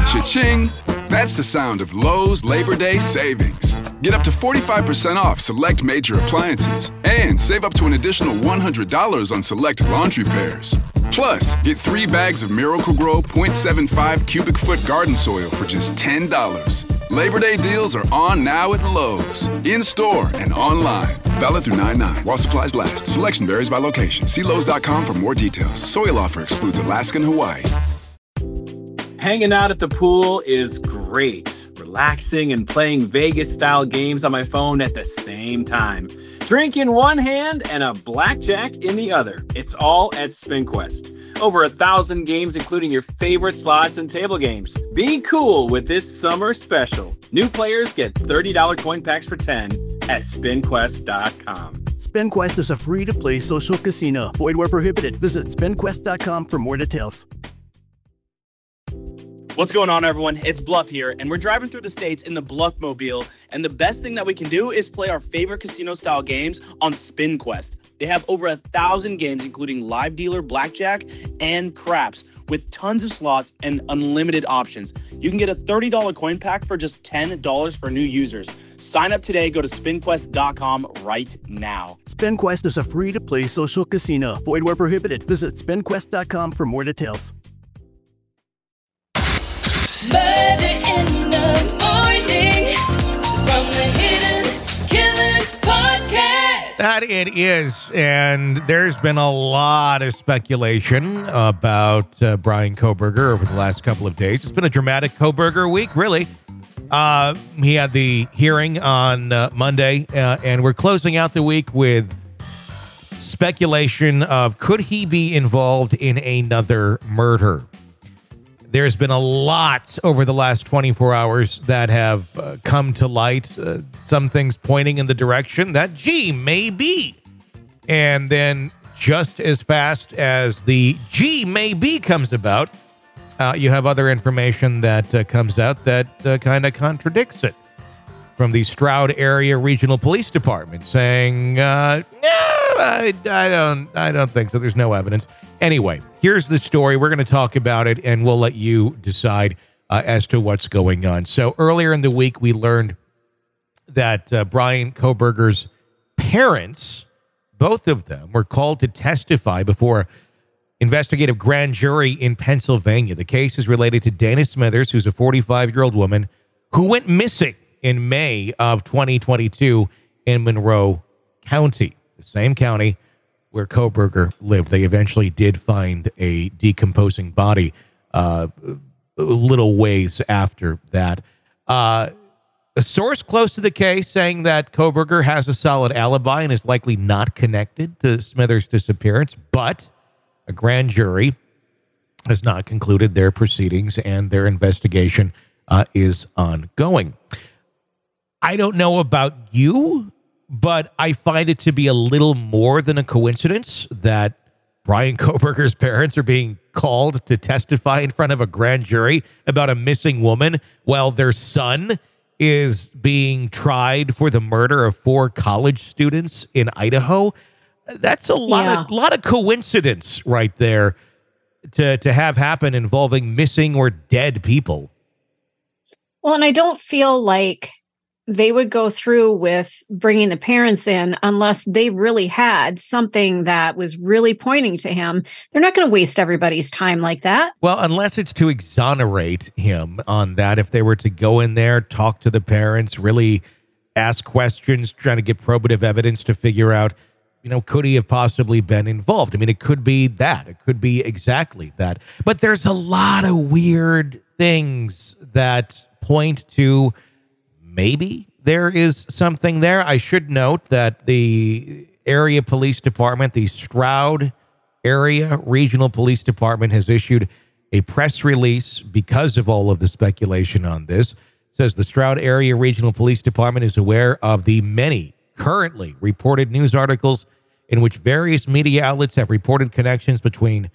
Cha-ching! That's the sound of Lowe's Labor Day savings. Get up to 45% off select major appliances and save up to an additional $100 on select laundry pairs. Plus, get 3 bags of Miracle-Gro 0.75 cubic foot garden soil for just $10. Labor Day deals are on now at Lowe's, in-store and online. Valid through 9/9 while supplies last. Selection varies by location. See Lowe's.com for more details. Soil offer excludes Alaska and Hawaii. Hanging out at the pool is great. Relaxing and playing Vegas-style games on my phone at the same time. Drink in one hand and a blackjack in the other. It's all at SpinQuest. Over 1,000 games, including your favorite slots and table games. Be cool with this summer special. New players get $30 coin packs for 10 at SpinQuest.com. SpinQuest is a free-to-play social casino. Void where prohibited. Visit SpinQuest.com for more details. What's going on, everyone? It's Bluff here, and we're driving through the states in the Bluffmobile, and the best thing that we can do is play our favorite casino-style games on SpinQuest. They have over 1,000 games, including live dealer, blackjack, and craps, with tons of slots and unlimited options. You can get a $30 coin pack for just $10 for new users. Sign up today. Go to SpinQuest.com right now. SpinQuest is a free-to-play social casino. Void where prohibited. Visit SpinQuest.com for more details. Murder in the morning from the Hidden Killers podcast. That it is, and there's been a lot of speculation about Bryan Kohberger over the last couple of days. It's been a dramatic Kohberger week, really. He had the hearing on Monday, and we're closing out the week with speculation of could he be involved in another murder. There's been a lot over the last 24 hours that have come to light. Some things pointing in the direction that, gee, maybe. And then just as fast as the gee, maybe comes about, you have other information that comes out that kind of contradicts it. From the Stroud Area Regional Police Department saying, no, I don't think so. There's no evidence. Anyway, here's the story. We're going to talk about it, and we'll let you decide as to what's going on. So earlier in the week, we learned that Bryan Kohberger's parents, both of them, were called to testify before an investigative grand jury in Pennsylvania. The case is related to Dana Smithers, who's a 45-year-old woman who went missing in May of 2022 in Monroe County, the same county where Kohberger lived. They eventually did find a decomposing body a little ways after that. A source close to the case saying that Kohberger has a solid alibi and is likely not connected to Smithers' disappearance, but a grand jury has not concluded their proceedings and their investigation is ongoing. I don't know about you, but I find it to be a little more than a coincidence that Bryan Kohberger's parents are being called to testify in front of a grand jury about a missing woman while their son is being tried for the murder of 4 college students in Idaho. That's a lot of coincidence right there to have happen involving missing or dead people. Well, and I don't feel like they would go through with bringing the parents in unless they really had something that was really pointing to him. They're not going to waste everybody's time like that. Well, unless it's to exonerate him on that. If they were to go in there, talk to the parents, really ask questions, trying to get probative evidence to figure out, could he have possibly been involved? I mean, it could be that. It could be exactly that. But there's a lot of weird things that point to maybe there is something there. I should note that the area police department, the Stroud Area Regional Police Department, has issued a press release because of all of the speculation on this. It says the Stroud Area Regional Police Department is aware of the many currently reported news articles in which various media outlets have reported connections between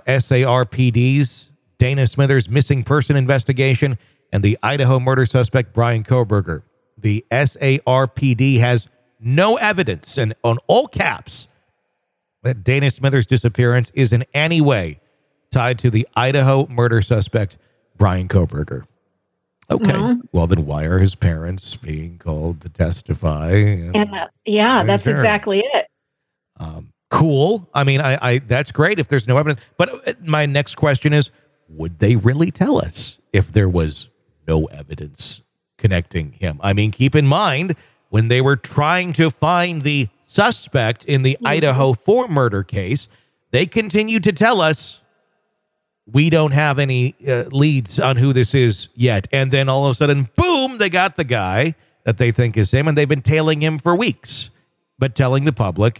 SARPD's Dana Smithers missing person investigation and the Idaho murder suspect Bryan Kohberger. The SARPD has no evidence, and on all caps, that Dana Smithers' disappearance is in any way tied to the Idaho murder suspect Brian Koberger. Okay. No. Well, then why are his parents being called to testify? And that's Sure. exactly it. Cool. I mean, I that's great if there's no evidence. But my next question is, would they really tell us if there was no evidence connecting him? I mean, keep in mind, when they were trying to find the suspect in the Idaho 4 murder case, they continued to tell us, we don't have any leads on who this is yet. And then all of a sudden, boom, they got the guy that they think is him, and they've been tailing him for weeks, but telling the public,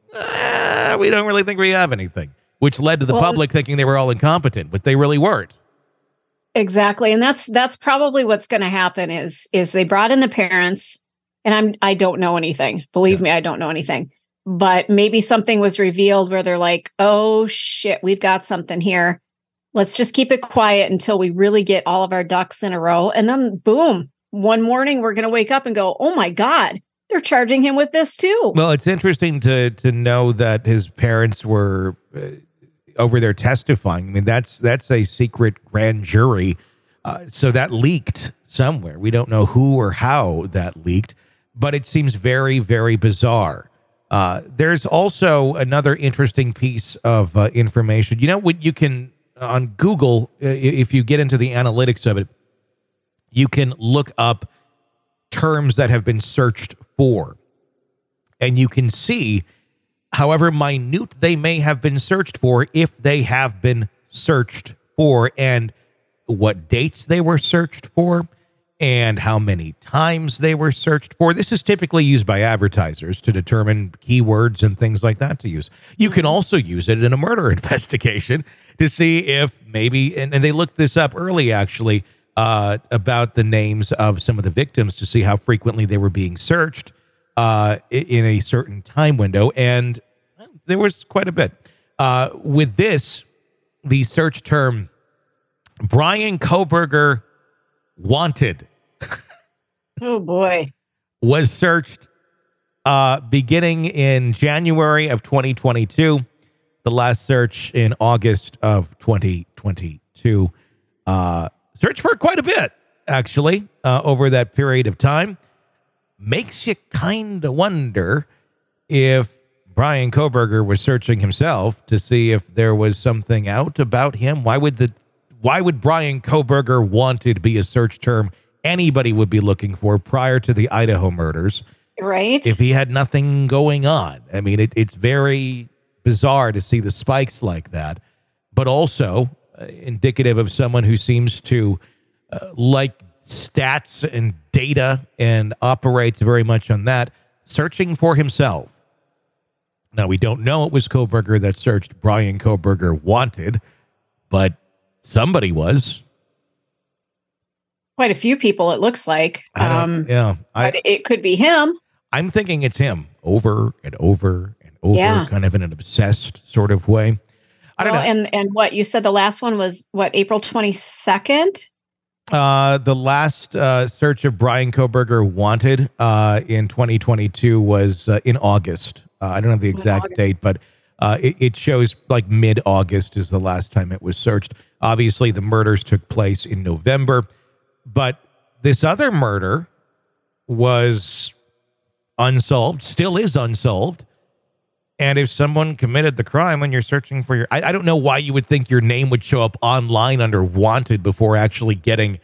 we don't really think we have anything, which led to the public thinking they were all incompetent, but they really weren't. Exactly. And that's probably what's going to happen is they brought in the parents, and I don't know anything. Believe me, I don't know anything. But maybe something was revealed where they're like, oh shit, we've got something here. Let's just keep it quiet until we really get all of our ducks in a row. And then boom, one morning we're going to wake up and go, oh my God, they're charging him with this too. Well, it's interesting to know that his parents were over there testifying. I mean, that's a secret grand jury. So that leaked somewhere. We don't know who or how that leaked, but it seems very, very bizarre. There's also another interesting piece of information. You know, what you can, on Google, if you get into the analytics of it, you can look up terms that have been searched for, and you can see however minute they may have been searched for, if they have been searched for, and what dates they were searched for, and how many times they were searched for. This is typically used by advertisers to determine keywords and things like that to use. You can also use it in a murder investigation to see if maybe, and they looked this up early actually, about the names of some of the victims to see how frequently they were being searched in a certain time window. And there was quite a bit. With this, the search term, Brian Koberger wanted, Oh boy. was searched beginning in January of 2022. The last search in August of 2022. Searched for quite a bit, actually, over that period of time. Makes you kind of wonder if Brian Koberger was searching himself to see if there was something out about him. Why would Brian Koberger wanted be a search term anybody would be looking for prior to the Idaho murders? Right. If he had nothing going on. I mean, it's very bizarre to see the spikes like that, but also indicative of someone who seems to like stats and data and operates very much on that, searching for himself. Now, we don't know it was Koberger that searched Brian Koberger wanted, but somebody was. Quite a few people, it looks like. But it could be him. I'm thinking it's him over and over and over, kind of in an obsessed sort of way. I don't know. And what you said, the last one was what, April 22nd? The last search of Brian Koberger wanted in 2022 was in August. I don't have the exact date, but it shows like mid-August is the last time it was searched. Obviously, the murders took place in November, but this other murder was unsolved, still is unsolved. And if someone committed the crime when you're searching for I don't know why you would think your name would show up online under wanted before actually getting,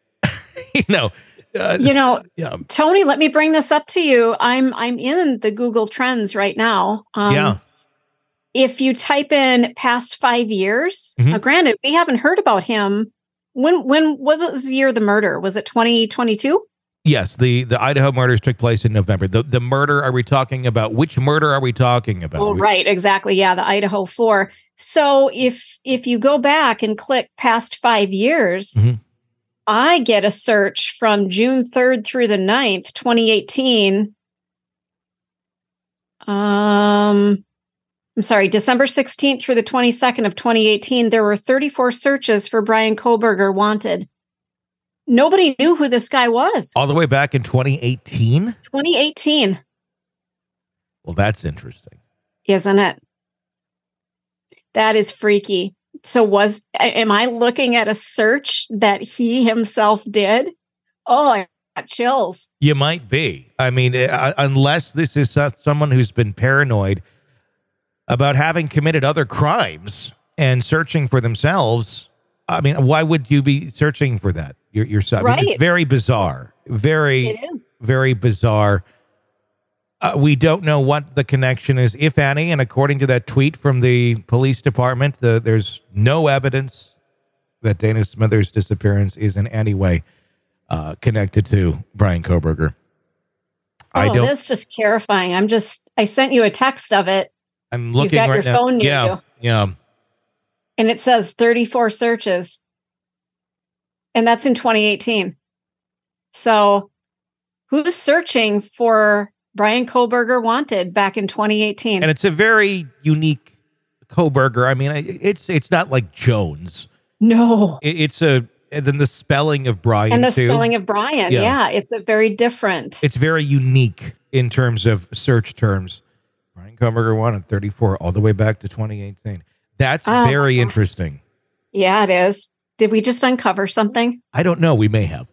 Tony, let me bring this up to you. I'm in the Google Trends right now. If you type in past 5 years, granted, we haven't heard about him. What was the year of the murder? Was it 2022? Yes, the Idaho murders took place in November. The murder, are we talking about? Which murder are we talking about? Oh, right, exactly. Yeah, the Idaho 4. So if you go back and click past 5 years, I get a search from June 3rd through the 9th, 2018. I'm sorry, December 16th through the 22nd of 2018, there were 34 searches for Brian Koberger wanted. Nobody knew who this guy was. All the way back in 2018? 2018. Well, that's interesting. Isn't it? That is freaky. am I looking at a search that he himself did? Oh, I got chills. You might be. I mean, unless this is someone who's been paranoid about having committed other crimes and searching for themselves. I mean, why would you be searching for that yourself? Right. I mean, it's very bizarre. It is. Very bizarre. We don't know what the connection is, if any. And according to that tweet from the police department, there's no evidence that Dana Smithers' disappearance is in any way connected to Bryan Kohberger. That's just terrifying. I sent you a text of it. I'm looking You've got right your now. phone near you. Yeah. And it says 34 searches. And that's in 2018. So who's searching for Bryan Kohberger wanted back in 2018? And it's a very unique Kohberger. I mean, it's not like Jones. No. And then the spelling of Bryan, and the too. spelling of Bryan. Yeah. It's a very different. It's very unique in terms of search terms. Bryan Kohberger wanted 34 all the way back to 2018. That's very interesting. Yeah, it is. Did we just uncover something? I don't know. We may have.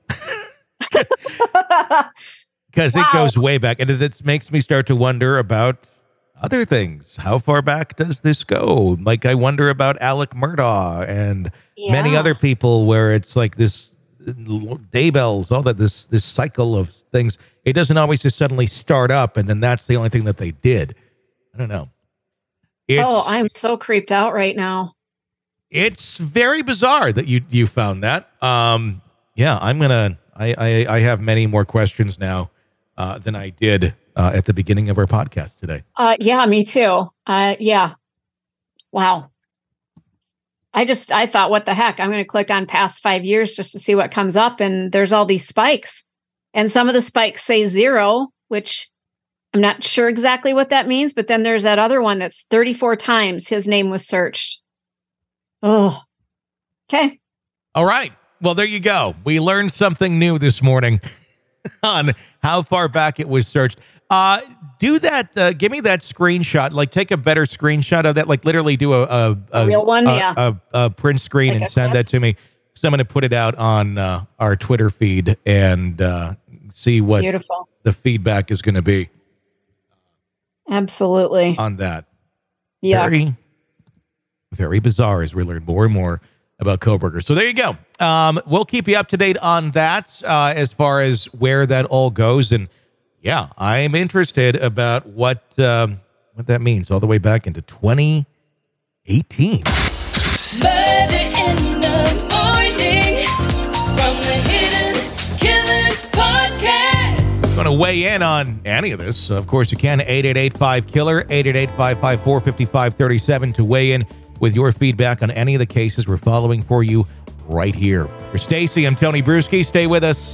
Because it goes way back. And it makes me start to wonder about other things. How far back does this go? Like, I wonder about Alec Murdaugh and many other people where it's like this Daybells, all that, this cycle of things. It doesn't always just suddenly start up and then that's the only thing that they did. I don't know. I'm so creeped out right now. It's very bizarre that you found that. I have many more questions now than I did at the beginning of our podcast today. Yeah, me too. Yeah. Wow. I thought, what the heck? I'm going to click on past 5 years just to see what comes up. And there's all these spikes. And some of the spikes say 0, which I'm not sure exactly what that means. But then there's that other one that's 34 times his name was searched. Oh, okay. All right. Well, there you go. We learned something new this morning on how far back it was searched. Do that. Give me that screenshot. Like, take a better screenshot of that. Like, literally do a real one. A print screen and send that to me. So I'm going to put it out on our Twitter feed and see what the feedback is going to be. Absolutely. On that. Yeah. Very, very bizarre as we learn more and more about Kohberger. So there you go. We'll keep you up to date on that as far as where that all goes. And yeah, I'm interested about what that means all the way back into 2018. Murder in the morning from the Hidden Killers podcast. If you want to weigh in on any of this, of course you can. 888-5-KILLER, 888-554-5537 to weigh in with your feedback on any of the cases we're following for you right here. For Stacy, I'm Tony Bruschi. Stay with us.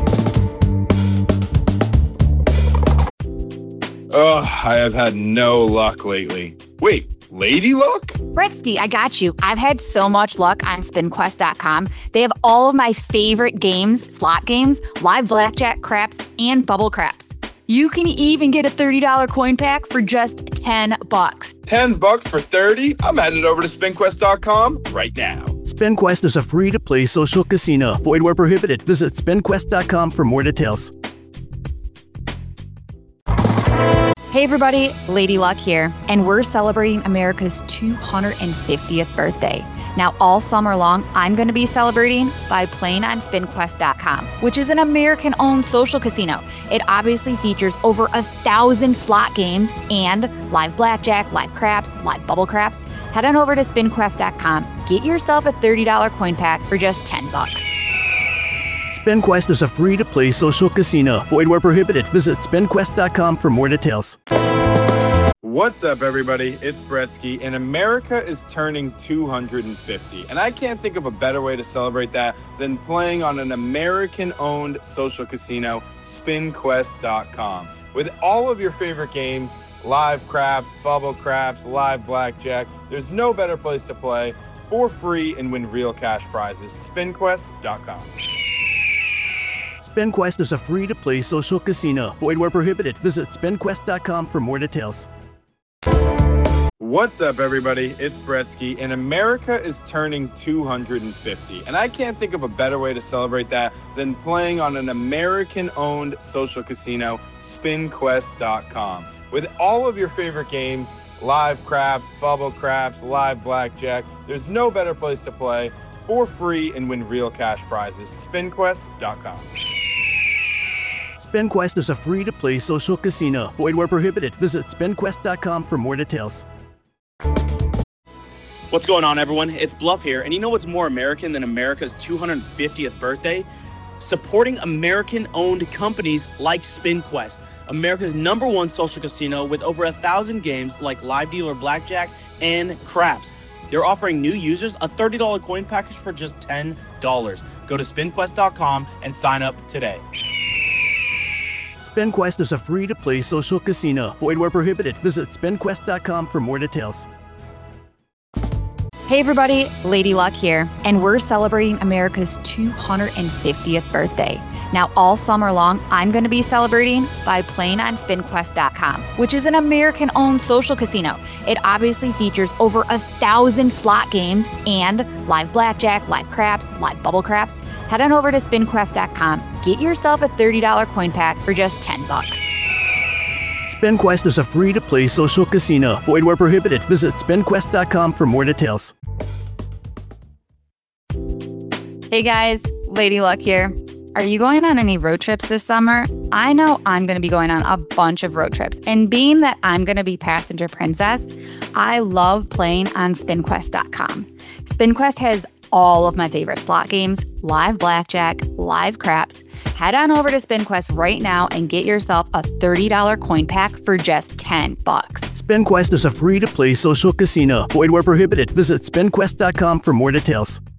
I have had no luck lately. Wait, lady luck? Bretsky, I got you. I've had so much luck on SpinQuest.com. They have all of my favorite games, slot games, live blackjack, craps, and bubble craps. You can even get a $30 coin pack for just $10. $10 for 30? I'm headed over to SpinQuest.com right now. SpinQuest is a free-to-play social casino. Void where prohibited. Visit SpinQuest.com for more details. Hey everybody, Lady Luck here, and we're celebrating America's 250th birthday. Now, all summer long, I'm going to be celebrating by playing on SpinQuest.com, which is an American-owned social casino. It obviously features over 1,000 slot games and live blackjack, live craps, live bubble craps. Head on over to SpinQuest.com. Get yourself a $30 coin pack for just $10. SpinQuest is a free-to-play social casino. Void where prohibited. Visit SpinQuest.com for more details. What's up, everybody? It's Bretsky, and America is turning 250. And I can't think of a better way to celebrate that than playing on an American-owned social casino, SpinQuest.com. With all of your favorite games, live craps, bubble craps, live blackjack, there's no better place to play for free and win real cash prizes. SpinQuest.com. SpinQuest is a free-to-play social casino. Void where prohibited. Visit SpinQuest.com for more details. What's up, everybody? It's Bretsky, and America is turning 250. And I can't think of a better way to celebrate that than playing on an American-owned social casino, SpinQuest.com. With all of your favorite games, live craps, bubble craps, live blackjack, there's no better place to play for free and win real cash prizes. SpinQuest.com. SpinQuest is a free-to-play social casino. Void where prohibited. Visit SpinQuest.com for more details. What's going on, everyone? It's Bluff here, and you know what's more American than America's 250th birthday? Supporting American-owned companies like SpinQuest, America's #1 social casino with over 1,000 games like live dealer blackjack and craps. They're offering new users a $30 coin package for just $10. Go to SpinQuest.com and sign up today. SpinQuest is a free-to-play social casino. Void where prohibited. Visit SpinQuest.com for more details. Hey everybody, Lady Luck here, and we're celebrating America's 250th birthday. Now all summer long, I'm going to be celebrating by playing on SpinQuest.com, which is an American-owned social casino. It obviously features over 1,000 slot games and live blackjack, live craps, live bubble craps. Head on over to SpinQuest.com, get yourself a $30 coin pack for just $10. SpinQuest is a free-to-play social casino. Void where prohibited. Visit SpinQuest.com for more details. Hey guys, Lady Luck here. Are you going on any road trips this summer? I know I'm going to be going on a bunch of road trips, and being that I'm going to be passenger princess, I love playing on SpinQuest.com. SpinQuest has all of my favorite slot games, live blackjack, live craps. Head on over to SpinQuest right now and get yourself a $30 coin pack for just $10. SpinQuest is a free-to-play social casino. Void where prohibited. Visit SpinQuest.com for more details.